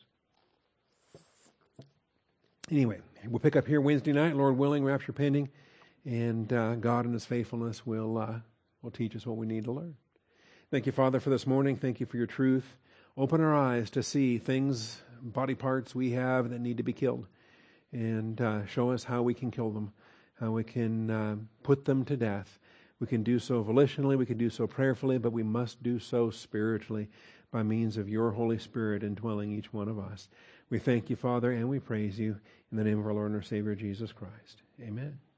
Anyway, we'll pick up here Wednesday night, Lord willing, rapture pending, and God in His faithfulness will teach us what we need to learn. Thank you, Father, for this morning. Thank you for your truth. Open our eyes to see things, body parts we have that need to be killed, and show us how we can kill them, how we can put them to death. We can do so volitionally, we can do so prayerfully, but we must do so spiritually by means of your Holy Spirit indwelling each one of us. We thank you, Father, and we praise you in the name of our Lord and our Savior, Jesus Christ. Amen.